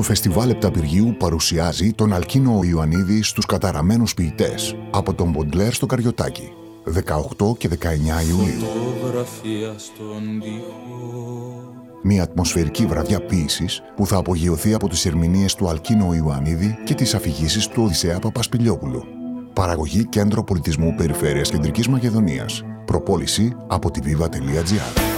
Το φεστιβάλ Επταπηργίου παρουσιάζει τον Αλκίνο Ιωαννίδη στους καταραμένους ποιητές από τον Μποντλέρ στο Καριωτάκι, 18 και 19 Ιουλίου. Μια ατμοσφαιρική βραδιά ποίησης που θα απογειωθεί από τις ερμηνείες του Αλκίνο Ιωαννίδη και τις αφηγήσεις του Οδυσσέα Παπασπηλιόπουλου. Παραγωγή Κέντρο Πολιτισμού Περιφέρειας Κεντρικής Μακεδονίας. Προπόληση από τη viva.gr.